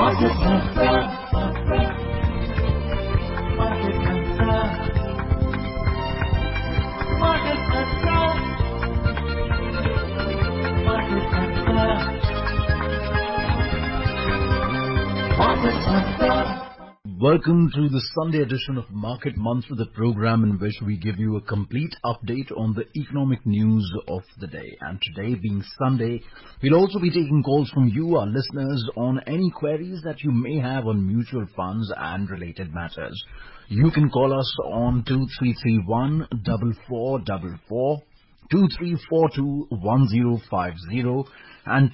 Welcome to the Sunday edition of Market Mantra, the program in which we give you a complete update on the economic news of the day. And today, being Sunday, we'll also be taking calls from you, our listeners, on any queries that you may have on mutual funds and related matters. You can call us on 2331-4444, 2342-1050 and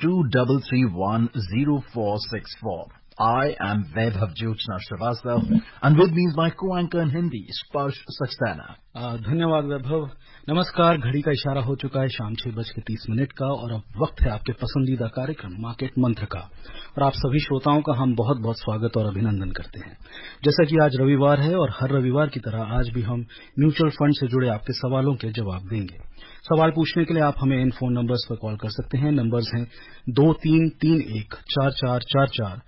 2331-0464. I am Vaibhav Jyotsna Srivastava, and with me is my co-anchor in Hindi, Sparsh Saxena. धन्यवाद वैभव। नमस्कार। घड़ी का इशारा हो चुका है शाम 6:30 का और अब वक्त है आपके पसंदीदा कार्यक्रम मार्केट मंत्र का। और आप सभी श्रोताओं का हम बहुत बहुत स्वागत और अभिनंदन करते हैं। जैसा कि आज रविवार है और हर रविवार की तरह आज भी हम म्यूचुअल फंड से जुड़े आपके सवालों के जवाब देंगे। सवाल पूछने के लिए आप हमें इन फोन नंबर्स पर कॉल कर सकते हैं। नंबर्स हैं 2331-4444,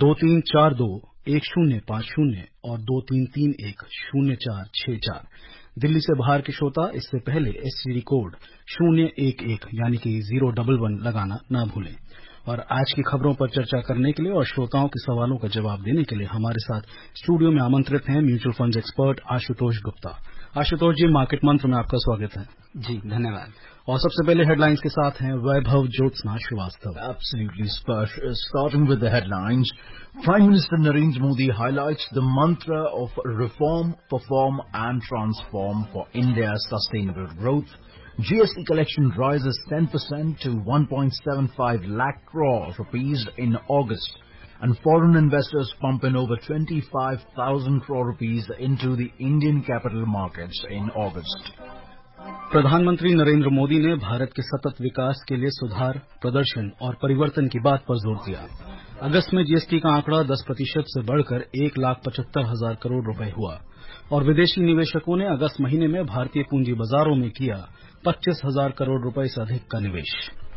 2342-1050 और 2331-0464। दिल्ली से बाहर के श्रोता इससे पहले एसटीडी कोड 011 यानी कि 011 लगाना ना भूलें। और आज की खबरों पर चर्चा करने के लिए और श्रोताओं के सवालों का जवाब देने के लिए हमारे साथ स्टूडियो में आमंत्रित हैं mutual funds expert Ashutosh Gupta. Ashutosh ji, market Mantra में आपका स्वागत है। जी धन्यवाद। और सबसे पहले हेडलाइंस के साथ हैं वैभव Jyotsna Srivastava. Absolutely, Sparsh. Starting with the headlines, Prime Minister Narendra Modi highlights the mantra of reform, perform and transform for India's sustainable growth. GST collection rises 10% to 1.75 lakh crore rupees in August, and foreign investors pump in over 25,000 crore rupees into the Indian capital markets in August. प्रधानमंत्री नरेंद्र मोदी ने भारत के सतत विकास के लिए सुधार, प्रदर्शन और परिवर्तन की बात पर जोर दिया। अगस्त में जीएसटी का आंकड़ा 10% से बढ़कर 1,75,000 करोड़ रुपए हुआ और विदेशी निवेशकों ने अगस्त महीने में भारतीय पूंजी बाजारों में किया 25,000 करोड़ रुपए से अधिक का निवेश।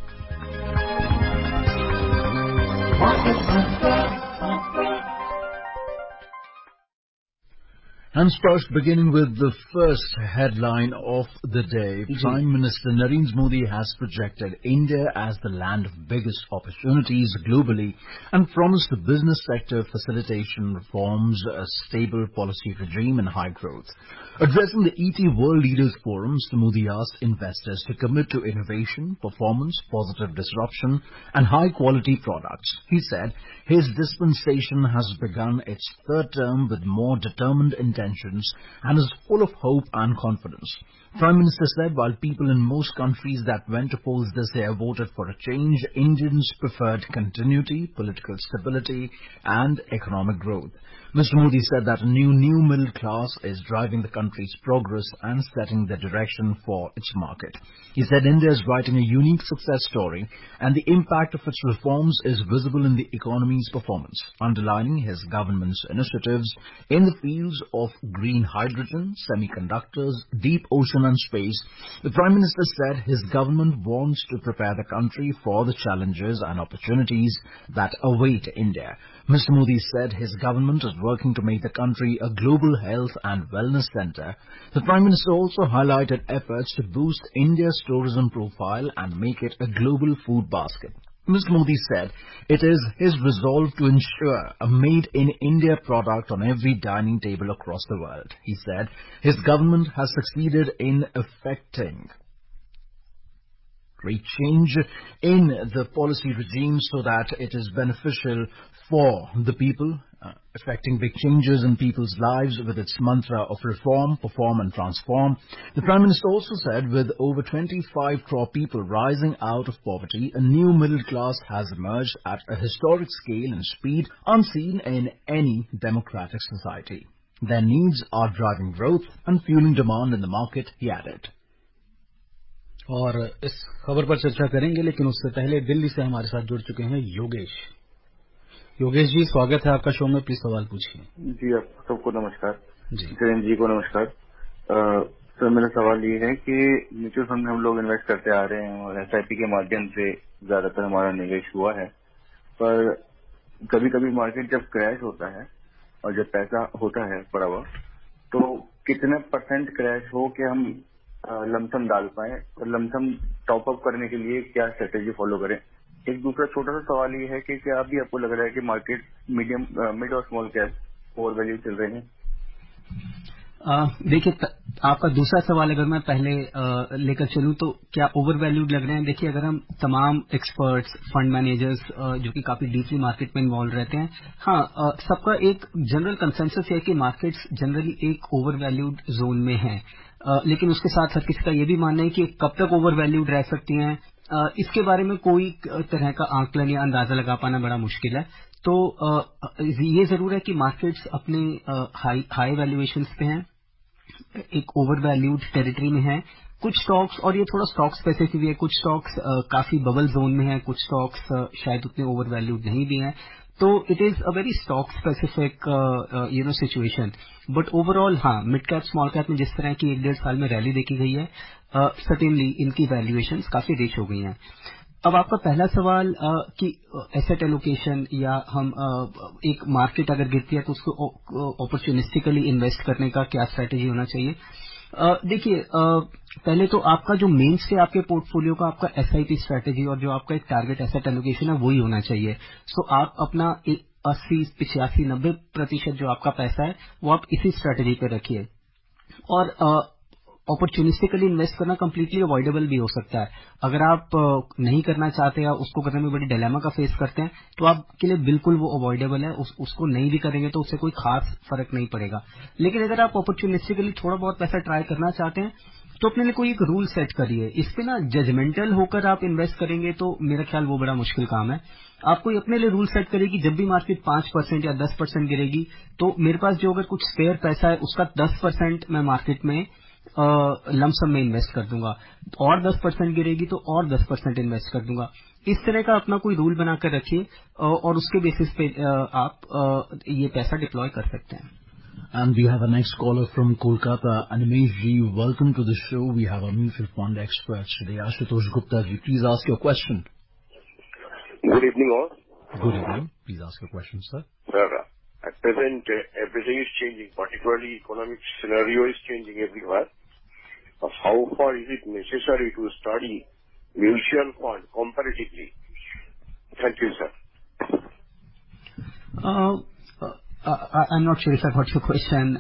And Sparsh, beginning with the first headline of the day, Prime Minister Narendra Modi has projected India as the land of biggest opportunities globally and promised the business sector facilitation reforms, a stable policy regime and high growth. Addressing the ET World Leaders Forum, Mr. Modi asked investors to commit to innovation, performance, positive disruption and high-quality products. He said his dispensation has begun its third term with more determined intentions and is full of hope and confidence. Prime Minister said while people in most countries that went to polls this year voted for a change, Indians preferred continuity, political stability and economic growth. Mr. Modi said that a new middle class is driving the country's progress and setting the direction for its market. He said India is writing a unique success story and the impact of its reforms is visible in the economy's performance, underlining his government's initiatives in the fields of green hydrogen, semiconductors, deep ocean and space. The Prime Minister said his government wants to prepare the country for the challenges and opportunities that await India. Mr. Modi said his government is working to make the country a global health and wellness center. The Prime Minister also highlighted efforts to boost India's tourism profile and make it a global food basket. Mr. Modi said it is his resolve to ensure a made-in-India product on every dining table across the world. He said his government has succeeded in effecting great change in the policy regime so that it is beneficial for the people, affecting big changes in people's lives with its mantra of reform, perform and transform. The Prime Minister also said with over 25 crore people rising out of poverty, a new middle class has emerged at a historic scale and speed unseen in any democratic society. Their needs are driving growth and fueling demand in the market, he added. और इस खबर पर चर्चा करेंगे, लेकिन उससे पहले दिल्ली से हमारे साथ जुड़ चुके हैं योगेश। योगेश जी, स्वागत है आपका शो में, प्लीज सवाल पूछिए। जी, आप सबको नमस्कार। जी जयंत जी को नमस्कार। सर, मेरा सवाल ये है कि म्यूचुअल फंड में हम लोग इन्वेस्ट करते आ रहे हैं और एसआईपी के माध्यम से ज्यादातर हमारा निवेश हुआ है, पर कभी कभी मार्केट जब क्रैश होता है और जब पैसा होता है पड़ा हुआ, तो कितने % क्रैश हो कि हम लमसम डाल पाए, और लमसम टॉप अप करने के लिए क्या स्ट्रेटेजी फॉलो करें। एक दूसरा छोटा सा सवाल ये है कि क्या अभी आपको लग रहा है कि मार्केट मिड और स्मॉल कैप ओवर वैल्यू चल रहे हैं? देखिए, आपका दूसरा सवाल अगर मैं पहले लेकर चलूं तो क्या ओवर वैल्यूड लग रहे हैं। देखिए, अगर हम तमाम एक्सपर्ट्स, फंड मैनेजर्स जो कि काफी डीपली मार्केट में इन्वॉल्व रहते हैं, हाँ, सबका एक जनरल कंसेंसस है कि मार्केट्स जनरली एक ओवर वैल्यूड जोन में हैं। लेकिन उसके साथ हर किसी का ये भी मानना है कि कब तक ओवर वैल्यूड रह सकती हैं, इसके बारे में कोई तरह का आंकलन या अंदाजा लगा पाना बड़ा मुश्किल है। तो ये जरूर है कि मार्केट्स अपने हाई वैल्यूएशंस पे हैं, एक ओवर वैल्यूड टेरिटरी में है। कुछ स्टॉक्स, और ये थोड़ा स्टॉक स्पेसिफिक है, कुछ स्टॉक्स काफी बबल जोन में है, कुछ स्टॉक्स शायद उतने ओवर वैल्यूड नहीं भी हैं। तो it is a very stock specific situation. But overall हाँ, मिड कैप स्मॉल कैप में जिस तरह की 1-1.5 साल में रैली देखी गई है, सर्टेनली इनकी वैल्यूएशंस काफी रिच हो गई हैं। अब आपका पहला सवाल कि एसेट एलोकेशन या हम एक मार्केट अगर गिरती है तो उसको अपॉर्चुनिस्टिकली इन्वेस्ट करने का क्या स्ट्रेटेजी होना चाहिए। देखिए, पहले तो आपका जो मेन स्टे आपके पोर्टफोलियो का आपका एसआईपी स्ट्रेटेजी और जो आपका एक टारगेट एसेट एलोकेशन है वही होना चाहिए। सो आप अपना 80, 85, 90% जो आपका पैसा है वो आप इसी स्ट्रेटेजी पे रखिए। और अपॉर्चुनिस्टिकली इन्वेस्ट करना कंप्लीटली अवॉइडेबल भी हो सकता है। अगर आप नहीं करना चाहते या उसको करने में बड़ी डिलेमा का फेस करते हैं तो आपके लिए बिल्कुल वो अवॉइडेबल है, उसको नहीं भी करेंगे तो उससे कोई खास फर्क नहीं पड़ेगा। लेकिन अगर आप अपॉर्चुनिस्टिकली थोड़ा बहुत पैसा ट्राई करना चाहते हैं तो अपने लिए कोई एक रूल सेट करिए। इस पे ना जजमेंटल होकर आप इन्वेस्ट करेंगे तो मेरा ख्याल वो बड़ा मुश्किल काम है। आपको अपने लिए रूल सेट करिए कि जब भी मार्केट 5% या 10% गिरेगी तो मेरे पास जो अगर कुछ स्पेयर पैसा है उसका 10% मैं मार्केट में लमसम में इन्वेस्ट कर दूंगा, और 10% गिरेगी तो और 10% इन्वेस्ट कर दूंगा। इस तरह का अपना कोई रूल बनाकर रखिए और उसके बेसिस पे आप ये पैसा डिप्लॉय कर सकते हैं। And we have a next caller from Kolkata. Animesh ji, welcome to the show. We have a mutual fund expert today, Ashutosh Gupta ji. Please ask your question. Good evening all. Good evening. Please ask your question, sir. Sir, at present everything is changing, particularly economic scenario is changing everywhere. How far is it necessary to study mutual fund comparatively? Thank you, sir. I'm not sure if I got your question,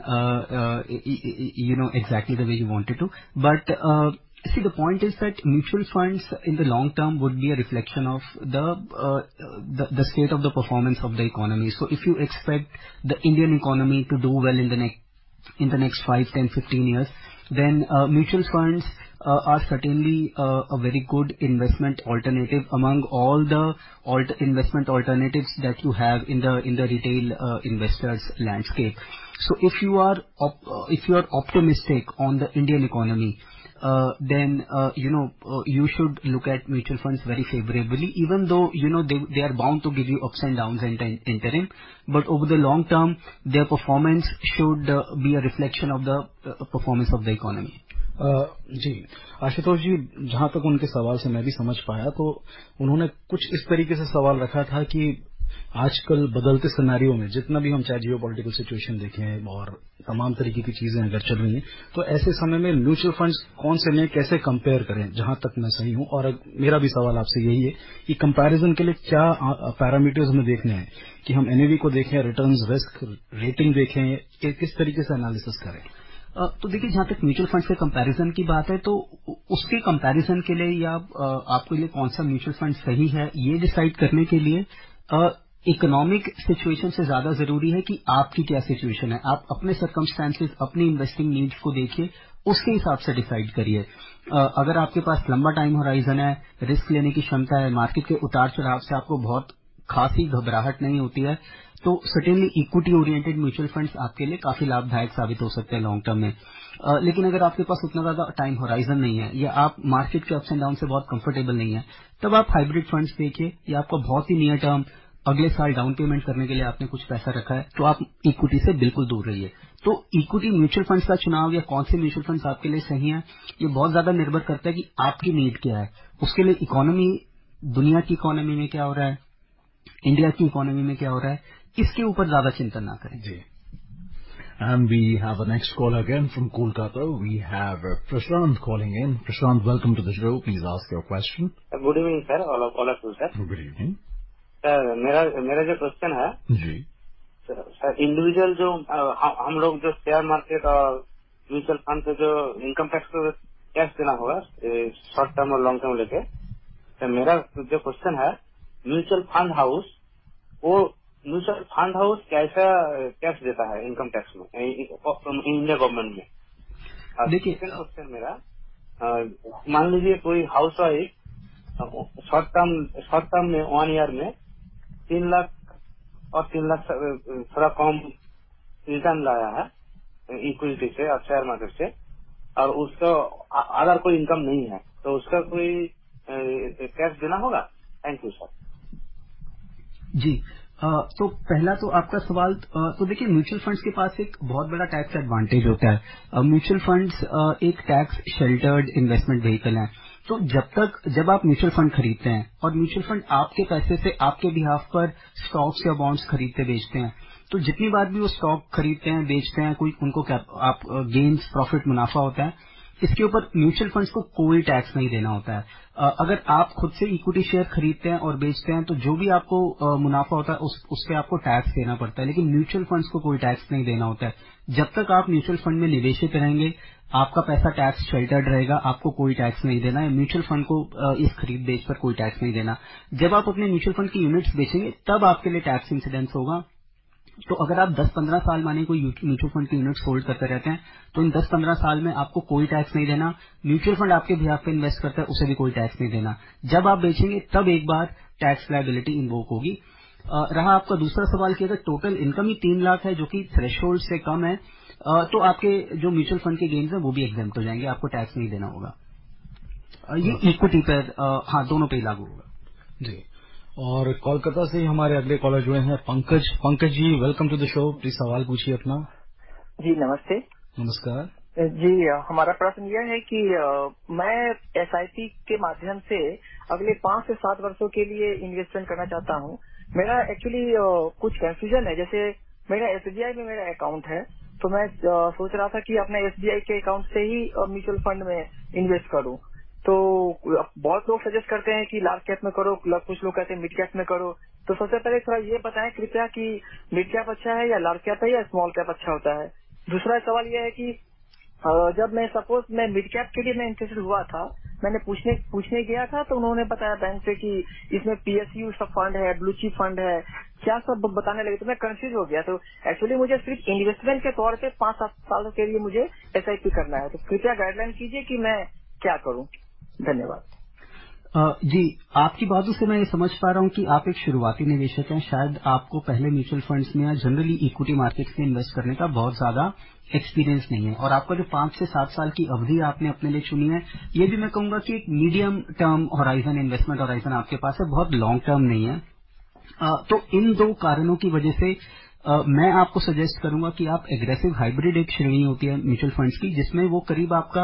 exactly the way you wanted to. But see, the point is that mutual funds in the long term would be a reflection of the state of the performance of the economy. So if you expect the Indian economy to do well in the next 5, 10, 15 years, then mutual funds are certainly a very good investment alternative among all the investment alternatives that you have in the retail investors landscape. So if you are optimistic on the Indian economy, then you should look at mutual funds very favorably, even though they are bound to give you ups and downs in interim, but over the long term their performance should be a reflection of the performance of the economy. जी आशुतोष जी, जहां तक उनके सवाल से मैं भी समझ पाया तो उन्होंने कुछ इस तरीके से सवाल रखा था कि आजकल बदलते सिनेरियो में जितना भी हम चाहे जियो पॉलिटिकल सिचुएशन देखें और तमाम तरीके की चीजें अगर चल रही हैं तो ऐसे समय में म्यूचुअल फंड्स कौन से लें, कैसे कंपेयर करें, जहां तक मैं सही हूं। और मेरा भी सवाल आपसे यही है कि कंपैरिजन के लिए क्या पैरामीटर्स में देखने हैं, कि हम एनएवी को देखें, रिटर्न्स, रिस्क, रेटिंग देखें, किस तरीके से एनालिसिस करें। तो देखिए, जहां तक म्यूचुअल फंड के कंपैरिजन की बात है तो उसके कंपैरिजन के लिए या आपके लिए कौन सा म्यूचुअल फंड सही है ये डिसाइड करने के लिए इकोनॉमिक सिचुएशन से ज्यादा जरूरी है कि आपकी क्या सिचुएशन है। आप अपने सर्कमस्टेंसेस, अपनी इन्वेस्टिंग नीड्स को देखिए, उसके हिसाब से डिसाइड करिए। अगर आपके पास लंबा टाइम होराइजन है, रिस्क लेने की क्षमता है, मार्केट के उतार चढ़ाव से आपको बहुत खासी घबराहट नहीं होती है, तो certainly equity oriented mutual funds आपके लिए काफी लाभदायक साबित हो सकते हैं लॉन्ग टर्म में। लेकिन अगर आपके पास उतना ज्यादा टाइम होराइजन नहीं है या आप मार्केट के अप्स एंड डाउन से बहुत कंफर्टेबल नहीं है, तब आप हाइब्रिड फंड्स देखिए, या आपका बहुत ही नियर टर्म अगले साल डाउन पेमेंट करने के लिए आपने कुछ पैसा रखा है तो आप इक्विटी से बिल्कुल दूर रहिए। तो इक्विटी म्यूचुअल फंड्स का चुनाव या कौन से म्यूचुअल फंड्स आपके लिए सही है, ये बहुत ज्यादा निर्भर करता है कि आपकी नीड क्या है, उसके लिए इकोनॉमी, दुनिया की इकोनॉमी में क्या हो रहा है, इंडिया की इकोनॉमी में क्या हो रहा है, इसके ऊपर ज्यादा चिंतन ना करें। जी। And we have a next call again from Kolkata. We have Prashant calling in. Prashant, welcome to the show. Please ask your question. Good evening, sir. All of you, sir. Good evening. Sir मेरा जो question है जी sir, individual जो हम लोग जो share market और mutual fund से जो इनकम टैक्स को टैक्स देना होगा शॉर्ट टर्म और लॉन्ग टर्म लेके, तो मेरा जो क्वेश्चन है, म्यूचुअल फंड हाउस कैसा टैक्स देता है इनकम टैक्स में इंडिया गवर्नमेंट में? देखिए, सेकंड क्वेश्चन मेरा, मान लीजिए कोई हाउस वाइफ शॉर्ट टर्म में 1 ईयर में 3 लाख और 3 लाख थोड़ा कम रिटर्न लाया है इक्विटी से और शेयर मार्केट से, और उसका अगर कोई इनकम नहीं है तो उसका कोई टैक्स देना होगा? Thank you sir. जी, तो पहला तो आपका सवाल, तो देखिए म्यूचुअल फंड्स के पास एक बहुत बड़ा टैक्स एडवांटेज होता है। म्यूचुअल फंड्स एक टैक्स शेल्टर्ड इन्वेस्टमेंट व्हीकल है। तो जब आप म्यूचुअल फंड खरीदते हैं और म्यूचुअल फंड आपके पैसे से आपके बिहाफ पर स्टॉक्स या बॉन्ड्स खरीदते बेचते हैं, तो जितनी बार भी वो स्टॉक खरीदते हैं बेचते हैं, कोई उनको आप गेन्स प्रॉफिट मुनाफा होता है, इसके ऊपर म्यूचुअल फंड्स को कोई टैक्स नहीं देना होता है। अगर आप खुद से इक्विटी शेयर खरीदते हैं और बेचते हैं तो जो भी आपको मुनाफा होता है उस पे आपको टैक्स देना पड़ता है, लेकिन म्यूचुअल फंड्स को कोई टैक्स नहीं देना होता है। जब तक आप म्यूचुअल फंड में निवेशित रहेंगे, आपका पैसा टैक्स शेल्टर्ड रहेगा, आपको कोई टैक्स नहीं देना है। म्यूचुअल फंड को इस खरीद बेच पर कोई टैक्स नहीं देना। जब आप अपने म्यूचुअल फंड की यूनिट्स बेचेंगे तब आपके लिए टैक्स इंसिडेंस होगा। तो अगर आप 10-15 साल माने कोई म्यूचुअल फंड की यूनिट्स होल्ड करते रहते हैं तो इन 10-15 साल में आपको कोई टैक्स नहीं देना। म्यूचुअल फंड आपके बिहाफ पे इन्वेस्ट करता है, उसे भी कोई टैक्स नहीं देना। जब आप बेचेंगे तब एक बार टैक्स लायबिलिटी इन्वोक होगी। रहा आपका दूसरा सवाल कि अगर टोटल इनकम ही 3 लाख है जो कि थ्रेशोल्ड से कम है, तो आपके जो म्यूचुअल फंड के गेन्स है वो भी एग्जेम्प्ट हो जाएंगे, आपको टैक्स नहीं देना होगा। ये इक्विटी पर दोनों पे ही लागू होगा। जी, और कोलकाता से हमारे अगले कॉलर जुड़े हैं Pankaj ji, welcome to the show. Please सवाल पूछिए अपना। जी नमस्ते। नमस्कार जी, हमारा प्रश्न यह है कि मैं एसआईपी के माध्यम से अगले 5 से 7 वर्षों के लिए इन्वेस्टमेंट करना चाहता हूं। मेरा एक्चुअली कुछ कंफ्यूजन है। जैसे मेरा एसबीआई में मेरा अकाउंट है, तो मैं सोच रहा था कि अपने एसबीआई के अकाउंट से ही म्यूचुअल फंड में इन्वेस्ट करूं। तो बहुत लोग सजेस्ट करते हैं कि लार्ज कैप में करो, कुछ लोग कहते हैं मिड कैप में करो। तो सबसे पहले थोड़ा ये बताएं कृपया कि मिड कैप अच्छा है या लार्ज कैप है या स्मॉल कैप अच्छा होता है। दूसरा सवाल यह है कि जब मैं मिड कैप के लिए मैं इंटरेस्टेड हुआ था, मैंने पूछने गया था तो उन्होंने बताया बैंक से कि इसमें पीएसयू सब फंड है, ब्लू चिप फंड है, क्या सब बताने लगे, तो मैं कंफ्यूज हो गया। तो एक्चुअली मुझे सिर्फ इन्वेस्टमेंट के तौर पे 5-7 साल के लिए मुझे एसआईपी करना है। तो कृपया गाइडलाइन कीजिए कि मैं क्या करूं। धन्यवाद। जी, आपकी बातों से मैं ये समझ पा रहा हूँ कि आप एक शुरुआती निवेशक हैं। शायद आपको पहले म्यूचुअल फंड्स में या जनरली इक्विटी मार्केट्स में इन्वेस्ट करने का बहुत ज्यादा एक्सपीरियंस नहीं है, और आपका जो 5 से 7 साल की अवधि आपने अपने लिए चुनी है, ये भी मैं कहूंगा कि एक medium term horizon, investment horizon आपके पास है, बहुत लॉन्ग टर्म नहीं है। तो इन 2 कारणों की वजह से मैं आपको सजेस्ट करूंगा कि आप एग्रेसिव हाइब्रिड, एक श्रेणी होती है म्यूचुअल फंड्स की जिसमें वो करीब आपका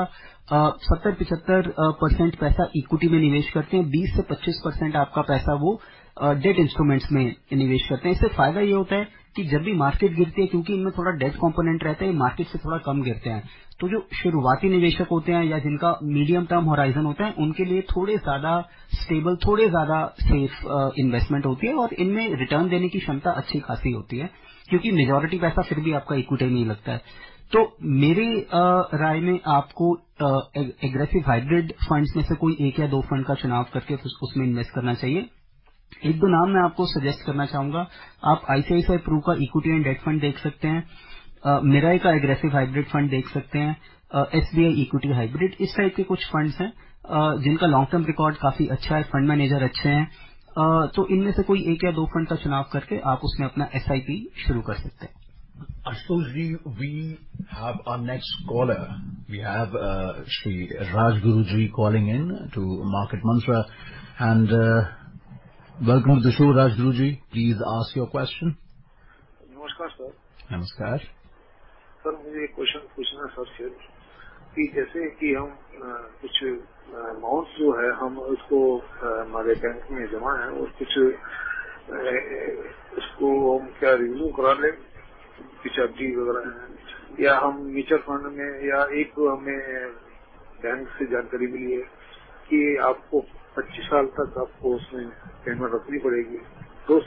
70-75% पैसा इक्विटी में निवेश करते हैं, 20 से 25% आपका पैसा वो डेट इंस्ट्रूमेंट्स में निवेश करते हैं। इससे फायदा ये होता है कि जब भी मार्केट गिरती है, क्योंकि इनमें थोड़ा डेट कंपोनेंट रहता है, मार्केट से थोड़ा कम गिरते हैं, तो जो शुरुआती निवेशक होते हैं या जिनका मीडियम टर्म होराइजन होता है, उनके लिए थोड़े ज्यादा स्टेबल, थोड़े ज्यादा सेफ इन्वेस्टमेंट होती है, और इनमें रिटर्न देने की क्षमता अच्छी खासी होती है, क्योंकि मेजॉरिटी पैसा फिर भी आपका इक्विटी में ही लगता है। तो मेरी राय में आपको एग्रेसिव हाइब्रिड फंड्स में से कोई 1 या 2 फंड का चुनाव करके उसमें इन्वेस्ट करना चाहिए। 1-2 नाम मैं आपको सजेस्ट करना चाहूंगा। आप आईसीआईसीआई प्रू का इक्विटी एंड डेट फंड देख सकते हैं, मिराई का एग्रेसिव हाइब्रिड फंड देख सकते हैं, एसबीआई इक्विटी हाइब्रिड, इस टाइप के कुछ फंड्स हैं जिनका लॉन्ग टर्म रिकॉर्ड काफी अच्छा है, फंड मैनेजर अच्छे हैं। तो इनमें से कोई 1 या 2 फंड का चुनाव करके आप उसमें अपना एसआईपी शुरू कर सकते हैं। Ashutosh, we have our next caller. We have Shri Rajguruji calling in to Market Mantra, and welcome to the show, Rajguruji. Please ask your question. नमस्कार सर। Namaskar. सर मुझे एक क्वेश्चन पूछना सर से कि जैसे कि हम कुछ अमाउंट जो है हम उसको हमारे बैंक में जमा है और कुछ इसको हम क्या रिव्यू करा लें कुछ एफडी वगैरह है, या हम म्यूचुअल फंड में, या एक हमें बैंक से जानकारी मिली है कि आपको 25 साल तक आपको उसमें पेमेंट रखनी पड़ेगी, 2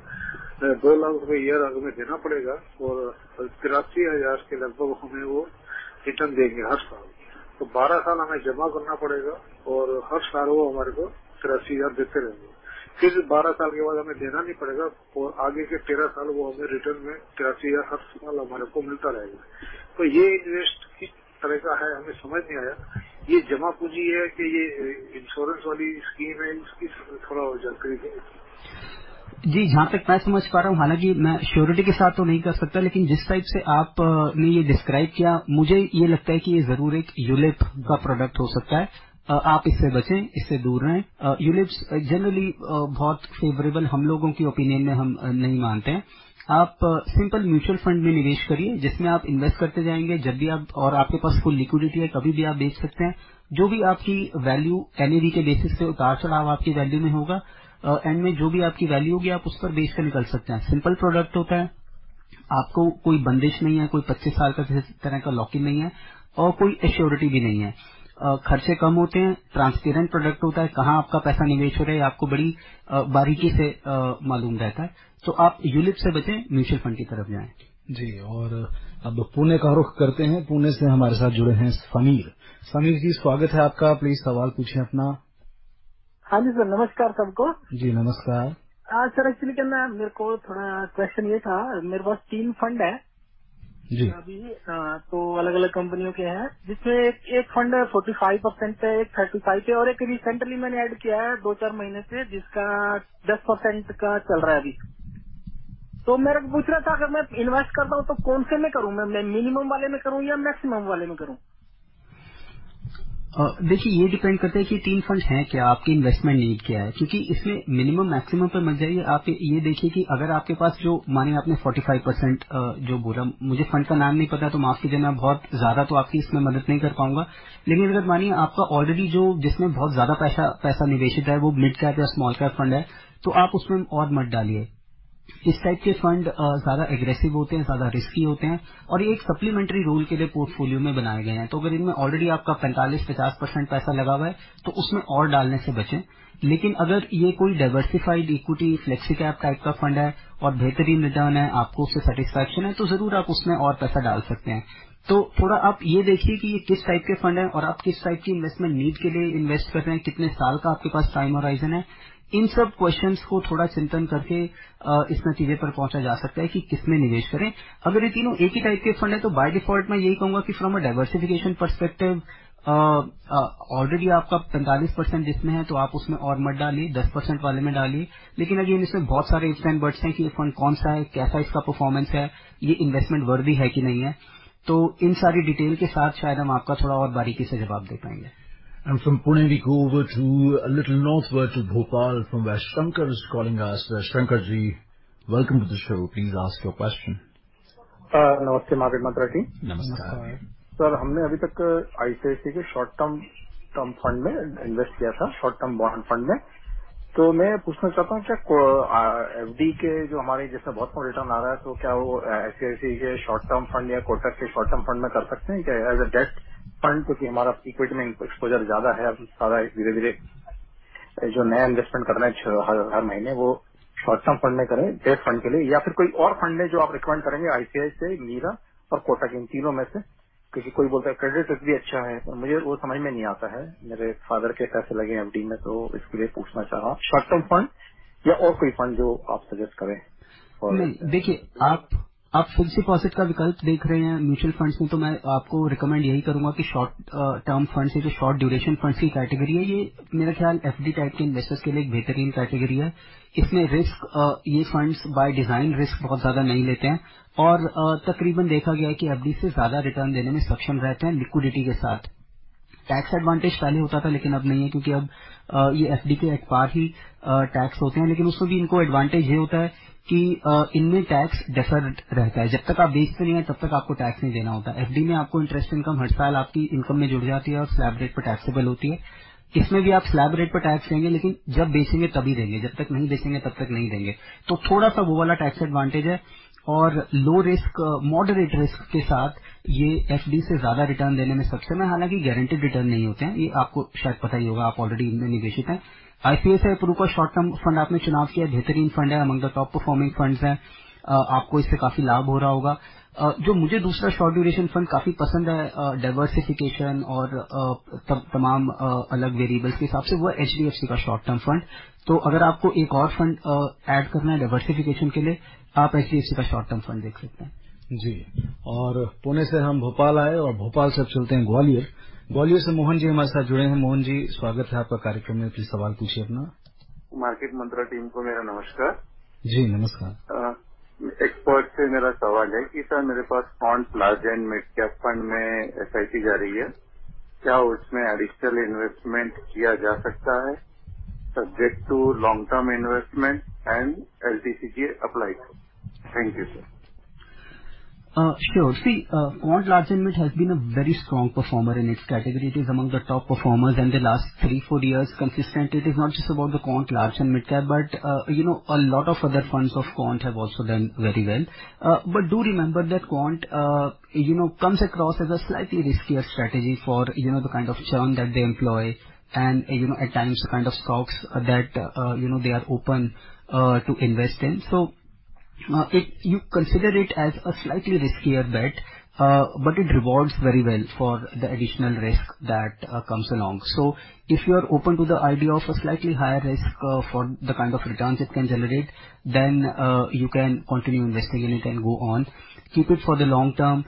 लाख रुपए ईयर हमें देना पड़ेगा और 83,000 के लगभग हमें वो रिटर्न देंगे हर साल। तो 12 साल हमें जमा करना पड़ेगा और हर साल वो हमारे को 83,000 देते रहेंगे। फिर 12 साल के बाद हमें देना नहीं पड़ेगा और आगे के 13 साल वो हमें रिटर्न में 83,000 हर साल हमारे को मिलता रहेगा। तो ये इन्वेस्ट किस तरह का है हमें समझ नहीं आया। ये जमा पूंजी है कि ये इंश्योरेंस वाली स्कीम है, इसकी थोड़ा जानकारी दें। जी, जहाँ तक मैं समझ पा रहा हूँ, हालांकि मैं श्योरिटी के साथ तो नहीं कर सकता, लेकिन जिस टाइप से आपने ये डिस्क्राइब किया, मुझे ये लगता है कि ये जरूर एक यूलिप का प्रोडक्ट हो सकता है। आप इससे बचें, इससे दूर रहें। यूलिप्स जनरली बहुत फेवरेबल हम लोगों की ओपिनियन में हम नहीं मानते हैं। आप सिंपल म्यूचुअल फंड में निवेश करिए, जिसमें आप इन्वेस्ट करते जाएंगे। जब भी आप, और आपके पास फुल लिक्विडिटी है, कभी भी आप बेच सकते हैं। जो भी आपकी वैल्यू एनएवी के बेसिस पे उतार चढ़ाव आपकी वैल्यू में होगा, एंड में जो भी आपकी वैल्यू होगी आप उस पर बेच कर निकल सकते हैं। सिंपल प्रोडक्ट होता है, आपको कोई बंदिश नहीं है, कोई 25 साल का किसी तरह का लॉक इन नहीं है और कोई एश्योरिटी भी नहीं है। खर्चे कम होते हैं, ट्रांसपेरेंट प्रोडक्ट होता है, कहाँ आपका पैसा निवेश हो रहा है आपको बड़ी बारीकी से मालूम रहता है। तो आप यूलिप से बचें, म्यूचुअल फंड की तरफ जाएं। जी, और अब पुणे का रुख करते हैं। पुणे से हमारे साथ जुड़े हैं समीर जी, स्वागत है आपका। प्लीज सवाल पूछें अपना। हाँ जी सर, नमस्कार सबको। जी नमस्कार। सर एक्चुअली क्या ना, मेरे को थोड़ा क्वेश्चन ये था, मेरे पास 3 फंड है जी अभी, तो अलग अलग कंपनियों के हैं, जिसमें एक फंड 45% पे, एक 35 पे, और एक रिसेंटली मैंने ऐड किया है 2-4 महीने से, जिसका 10% का चल रहा है अभी। तो मेरे को पूछ रहा था, अगर मैं इन्वेस्ट करता हूँ तो कौन से में करूँ, मैं मिनिमम वाले में करूँ या मैक्सिमम वाले में करूँ? देखिए, ये डिपेंड करता है कि 3 फंड हैं क्या, आपकी इन्वेस्टमेंट नीड क्या है। क्योंकि इसमें मिनिमम मैक्सिमम पे मत जाइए। आप ये देखिए कि अगर आपके पास, जो माने आपने 45% जो बोला, मुझे फंड का नाम नहीं पता तो माफ कीजिए, मैं बहुत ज्यादा तो आपकी इसमें मदद नहीं कर पाऊंगा। लेकिन अगर मानिए आपका ऑलरेडी जो जिसमें बहुत ज्यादा पैसा निवेशित है वो मिड कैप या स्मॉल कैप फंड है, तो आप उसमें और मत डालिए। इस टाइप के फंड ज्यादा एग्रेसिव होते हैं, ज्यादा रिस्की होते हैं, और ये एक सप्लीमेंट्री रोल के लिए पोर्टफोलियो में बनाए गए हैं। तो अगर इनमें ऑलरेडी आपका 45-50% पैसा लगा हुआ है तो उसमें और डालने से बचें। लेकिन अगर ये कोई diversified equity flexi cap type का फंड है और बेहतरीन रिटर्न है, आपको उससे सेटिस्फैक्शन है, तो जरूर आप उसमें और पैसा डाल सकते हैं। तो थोड़ा आप ये देखिए कि ये किस टाइप के फंड है और आप किस टाइप की इन्वेस्टमेंट नीड के लिए इन्वेस्ट कर रहे हैं, कितने साल का आपके पास टाइम होराइजन है। इन सब क्वेश्चंस को थोड़ा चिंतन करके इस नतीजे पर पहुंचा जा सकता है कि किसमें निवेश करें। अगर ये तीनों एक ही टाइप के फंड है तो बाय डिफॉल्ट मैं यही कहूंगा कि from a diversification perspective already आपका 45% जिसमें है तो आप उसमें और मत डालिए, 10% वाले में डालिए। लेकिन अगेन इसमें बहुत सारे इफ्स एंड बट्स हैं कि ये फंड कौन सा है, कैसा इसका परफॉर्मेंस है, ये इन्वेस्टमेंट वर्दी है कि नहीं है। तो इन सारी डिटेल के साथ शायद हम आपका थोड़ा और बारीकी से जवाब दे पाएंगे। And from Pune we go over to a little northward to Bhopal, from where Shankar is calling us. Shankar ji, welcome to the show. Please ask your question. नमस्ते मार्केट मंत्रा जी। नमस्कार सर, हमने अभी तक आईसीआईसीआई के short term fund में invest किया था, short term bond fund में। तो मैं पूछना चाहता हूँ, क्या एफडी के जो हमारे जिसमें बहुत कम रिटर्न आ रहा है, तो क्या वो आईसीआईसीआई के शॉर्ट टर्म फंड या कोटक के शॉर्ट टर्म फंड में कर सकते हैं क्या, एज अ डेट फंड? क्योंकि हमारा इक्विटी में एक्सपोजर ज्यादा है, अब सारा धीरे धीरे जो नया इन्वेस्टमेंट करना है हर महीने, वो शॉर्ट टर्म फंड में करें डेट फंड के लिए, या फिर कोई और फंड है जो आप रिकमेंड करेंगे आईसीआईसीआई, मीरा और कोटक, इन तीनों में से? क्योंकि कोई बोलता है क्रेडिट रिस्क भी अच्छा है, पर मुझे वो समझ में नहीं आता है। मेरे फादर के पैसे लगे एफडी में, तो इसके लिए पूछना चाह रहा हूँ, शॉर्ट टर्म फंड या और कोई फंड जो आप सजेस्ट करें। नहीं, देखिए, आप फिक्स डिपॉजिट का विकल्प देख रहे हैं म्यूचुअल फंड्स में, तो मैं आपको रिकमेंड यही करूंगा कि शॉर्ट टर्म फंड से जो शॉर्ट ड्यूरेशन फंड्स की कैटेगरी है, ये मेरा ख्याल एफडी टाइप के इन्वेस्टर्स के लिए एक बेहतरीन कैटेगरी है। इसमें रिस्क, ये फंड्स बाय डिजाइन रिस्क बहुत ज्यादा नहीं लेते हैं और तकरीबन देखा गया है कि एफडी से ज्यादा रिटर्न देने में सक्षम रहते हैं लिक्विडिटी के साथ। टैक्स एडवांटेज पहले होता था लेकिन अब नहीं है, क्योंकि अब ये एफडी के एट पार ही टैक्स होते हैं। लेकिन उसमें भी इनको एडवांटेज ये होता है कि इनमें टैक्स डेफर्ड रहता है, जब तक आप बेचते नहीं है तब तक आपको टैक्स नहीं देना होता। एफडी में आपको इंटरेस्ट इनकम हर साल आपकी इनकम में जुड़ जाती है और स्लैब रेट पर टैक्सेबल होती है। इसमें भी आप स्लैब रेट पर टैक्स देंगे, लेकिन जब बेचेंगे तभी देंगे, जब तक नहीं बेचेंगे तब तक नहीं देंगे। तो थोड़ा सा वो वाला टैक्स एडवांटेज है। और लो रिस्क मॉडरेट रिस्क के साथ ये एफडी से ज्यादा रिटर्न देने में सक्षम है। हालांकि गारंटेड रिटर्न नहीं होते हैं, ये आपको शायद पता ही होगा, आप ऑलरेडी इनमें निवेशित हैं। आईसीआईसीआई प्रू का शॉर्ट टर्म फंड आपने चुनाव किया, बेहतरीन फंड है, among the top performing funds है, आपको इससे काफी लाभ हो रहा होगा। जो मुझे दूसरा शॉर्ट ड्यूरेशन फंड काफी पसंद है डाइवर्सिफिकेशन और तमाम अलग वेरिएबल्स के हिसाब से, वो एचडीएफसी का शॉर्ट टर्म फंड। तो अगर आपको एक और फंड ऐड करना है डाइवर्सिफिकेशन के लिए, आप एचडीएफसी का शॉर्ट टर्म फंड देख सकते हैं। जी, और पुणे से हम भोपाल आए और भोपाल से चलते हैं ग्वालियर। ग्वालियर से मोहन जी हमारे साथ जुड़े हैं। मोहन जी, स्वागत है आपका कार्यक्रम में, प्लीज सवाल पूछिए अपना। मार्केट मंत्रा टीम को मेरा नमस्कार। जी नमस्कार। एक्सपर्ट से मेरा सवाल है कि सर मेरे पास Quant large and mid cap fund में एसआईपी जा रही है, क्या उसमें एडिशनल इन्वेस्टमेंट किया जा सकता है subject to long term investment and LTCG apply? Thank you sir. Sure. See, Quant Large and Mid has been a very strong performer in its category. It is among the top performers, and the last 3-4 years consistent. It is not just about the Quant Large and Mid Cap, but a lot of other funds of Quant have also done very well. But do remember that Quant, comes across as a slightly riskier strategy for the kind of churn that they employ, and at times the kind of stocks that they are open to invest in. So. You consider it as a slightly riskier bet, but it rewards very well for the additional risk that comes along. So if you are open to the idea of a slightly higher risk for the kind of returns it can generate, then you can continue investing in it and go on. Keep it for the long term.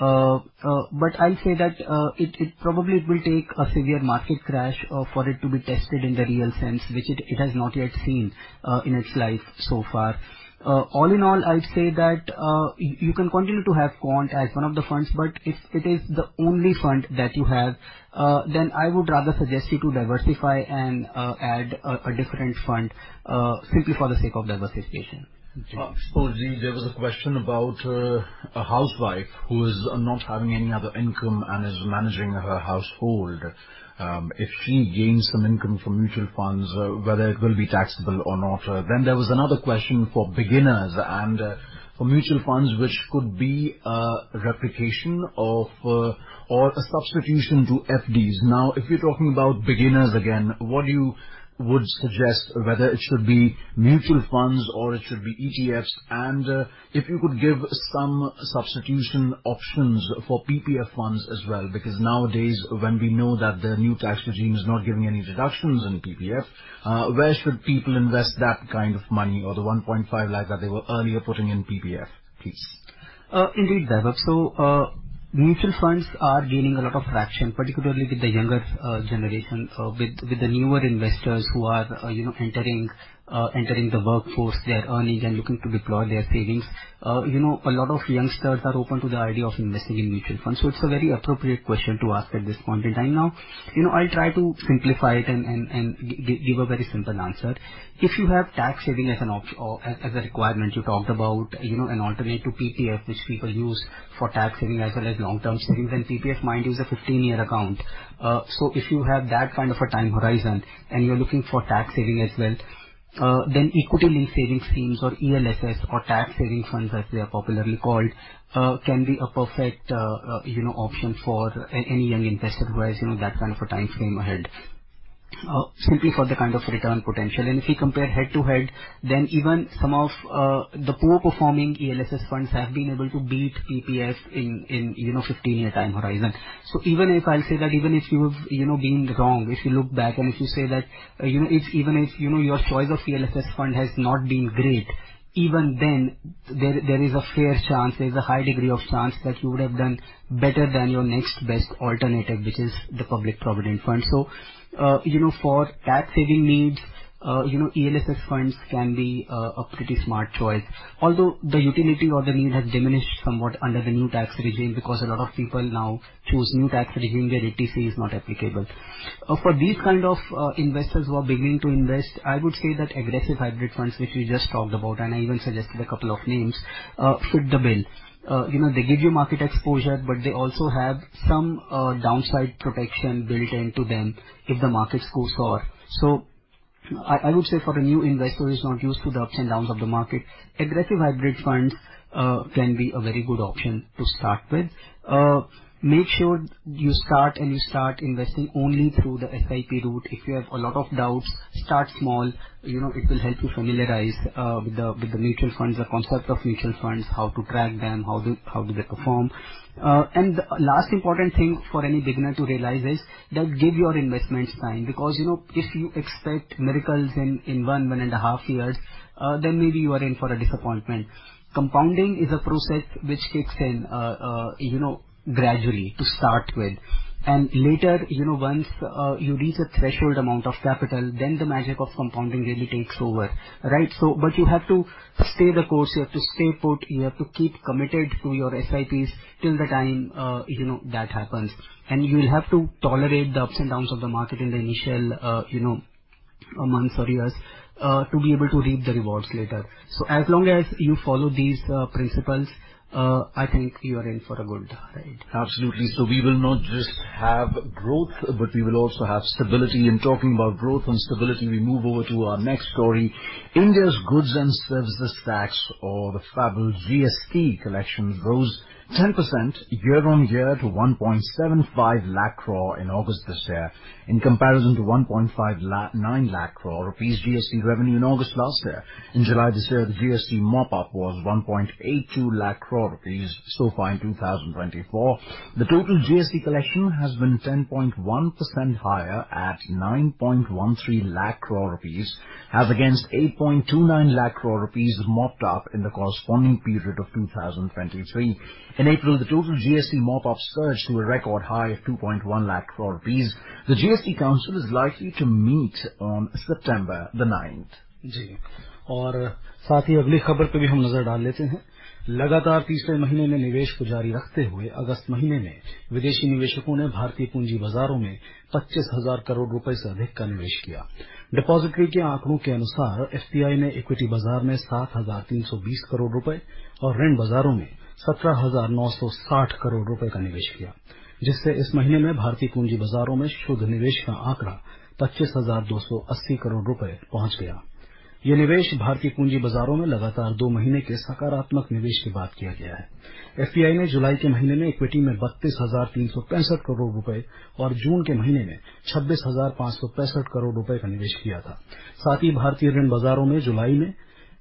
But I'll say that it probably will take a severe market crash for it to be tested in the real sense, which it has not yet seen in its life so far. All in all, I'd say that you can continue to have Quant as one of the funds, but if it is the only fund that you have, then I would rather suggest you to diversify and add a different fund simply for the sake of diversification. There was a question about a housewife who is not having any other income and is managing her household. If she gains some income from mutual funds, whether it will be taxable or not. Then there was another question for beginners and for mutual funds, which could be a replication of or a substitution to FDs. Now, if you're talking about beginners again, what do you would suggest, whether it should be mutual funds or it should be ETFs, and if you could give some substitution options for PPF funds as well, because nowadays when we know that the new tax regime is not giving any deductions in PPF, where should people invest that kind of money, or the 1.5 lakh that they were earlier putting in PPF, please? Indeed, Vaibhav. So mutual funds are gaining a lot of traction, particularly with the younger generation, with the newer investors who are entering the workforce. They are earning and looking to deploy their savings. A lot of youngsters are open to the idea of investing in mutual funds. So it's a very appropriate question to ask at this point in time. Now, I'll try to simplify it and give a very simple answer. If you have tax saving as an option or as a requirement, you talked about an alternate to PPF, which people use for tax saving as well as long-term savings. And PPF, mind you, is a 15-year account. So if you have that kind of a time horizon and you're looking for tax saving as well, then equity-linked saving schemes or ELSS or tax saving funds, as they are popularly called, can be a perfect option for any young investor who has that kind of a time frame ahead. Simply for the kind of return potential. And if we compare head to head, then even some of the poor performing ELSS funds have been able to beat PPF in 15-year time horizon. So even if I'll say that even if you have been wrong, if you look back and if you say that if your choice of ELSS fund has not been great, even then there is a fair chance, there is a high degree of chance that you would have done better than your next best alternative, which is the public provident fund. So for tax saving needs, ELSS funds can be a pretty smart choice. Although the utility or the need has diminished somewhat under the new tax regime, because a lot of people now choose new tax regime where ETC is not applicable. For these kind of investors who are beginning to invest, I would say that aggressive hybrid funds, which we just talked about, and I even suggested a couple of names, fit the bill. they give you market exposure, but they also have some downside protection built into them if the markets go sour. So I would say for a new investor who is not used to the ups and downs of the market, aggressive hybrid funds can be a very good option to start with. Make sure you start investing only through the SIP route. If you have a lot of doubts, start small. It will help you familiarize with the mutual funds, the concept of mutual funds, how to track them, how do they perform. And the last important thing for any beginner to realize is that give your investments time, because if you expect miracles in 1.5 years, then maybe you are in for a disappointment. Compounding is a process which kicks in gradually to start with, and later once you reach a threshold amount of capital, then the magic of compounding really takes over, right? So but you have to stay the course, you have to stay put, you have to keep committed to your SIPs till the time that happens, and you will have to tolerate the ups and downs of the market in the initial months or years to be able to reap the rewards later. So as long as you follow these principles, I think you are in for a good ride. Absolutely. So we will not just have growth, but we will also have stability. And talking about growth and stability, we move over to our next story. India's goods and services tax, or the fabulous GST collections, rose 10% year-on-year to 1.75 lakh crore in August this year, in comparison to 1.59 lakh crore rupees GST revenue in August last year. In July this year, the GST mop-up was 1.82 lakh crore rupees so far in 2024. The total GST collection has been 10.1% higher at 9.13 lakh crore rupees, as against 8.29 lakh crore rupees mopped up in the corresponding period of 2023. In April, the total GST mop-up surged to a record high of 2.1 lakh crore rupees. The GST Council is likely to meet on September the 9th. जी, और साथ ही अगली खबर पे भी हम नजर डाल लेते हैं। लगातार तीसरे महीने में निवेश को जारी रखते हुए अगस्त महीने में विदेशी निवेशकों ने भारतीय पूंजी बाजारों में 25,000 करोड़ रुपए से अधिक का निवेश किया। डिपॉजिटरी के आंकड़ों के अनुसार एफपीआई ने इक्विटी बाजार में 7,320 करोड़ रुपए और ऋण बाजारों में 17,960 करोड़ रुपए का निवेश किया, जिससे इस महीने में भारतीय पूंजी बाजारों में शुद्ध निवेश का आंकड़ा 25,280 करोड़ रुपए पहुंच गया। ये निवेश भारतीय पूंजी बाजारों में लगातार 2 महीने के सकारात्मक निवेश के बाद किया गया है। एफपीआई ने जुलाई के महीने में इक्विटी में 32,365 करोड़ रुपए और जून के महीने में 26,565 करोड़ रुपए का निवेश किया था। साथ ही भारतीय ऋण बाजारों में जुलाई में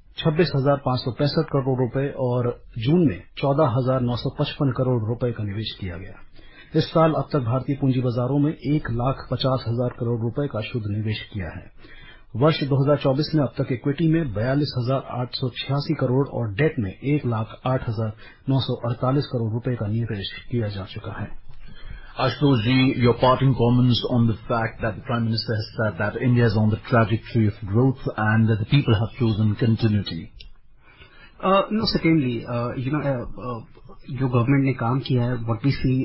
26,565 करोड़ रुपए और जून में 14,955 करोड़ रुपए का निवेश किया गया। इस साल अब तक भारतीय पूंजी बाजारों में 1,50,000 करोड़ रुपए का शुद्ध निवेश किया है। वर्ष 2024 में अब तक इक्विटी में 42,886 करोड़ और डेट में 1,08,948 करोड़ रुपए का निवेश किया जा चुका है। Ashutosh ji, your parting comments on the fact that the Prime Minister has said that India is on the trajectory of growth and that the people have chosen continuity. No, certainly, जो government ने काम किया है, what we see,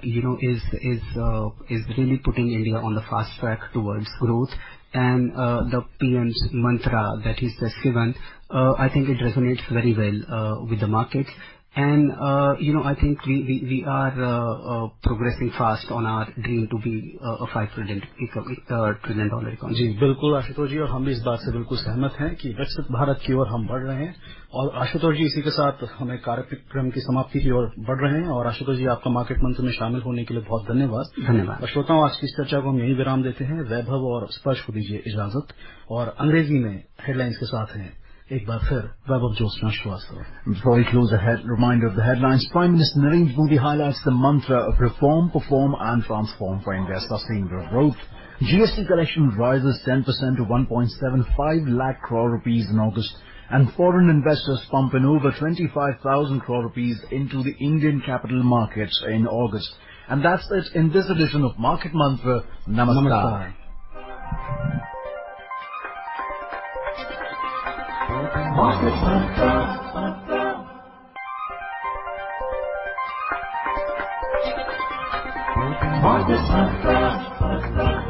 is really putting India on the fast track towards growth. And the PM's mantra that he's just given, I think it resonates very well with the markets. And I think we are progressing fast on our dream to be a $5 trillion economy. जी बिल्कुल आशुतोष जी, और हम भी इस बात से बिल्कुल सहमत हैं कि विकसित भारत की ओर हम बढ़ रहे हैं। और आशुतोष जी, इसी के साथ हमें कार्यक्रम की समाप्ति की ओर बढ़ रहे हैं। और आशुतोष जी, आपका मार्केट मंत्र में शामिल होने के लिए बहुत धन्यवाद। और श्रोताओं, आज की इस चर्चा को हम यही विराम देते हैं। वैभव और स्पर्श को दीजिए इजाजत, और अंग्रेजी में हेडलाइंस के साथ हैं एक बार फिर वैभव Jyotsna Srivastava. Before we close, a reminder of the headlines. Prime Minister Narendra Modi highlights the mantra of reform, perform and transform for India's sustainable growth. GST collection rises 10% to 1.75 lakh crore rupees in August, and foreign investors pump in over 25,000 crore rupees into the Indian capital markets in August. And that's it in this edition of Market Mantra. Namaskar. Market Mantra.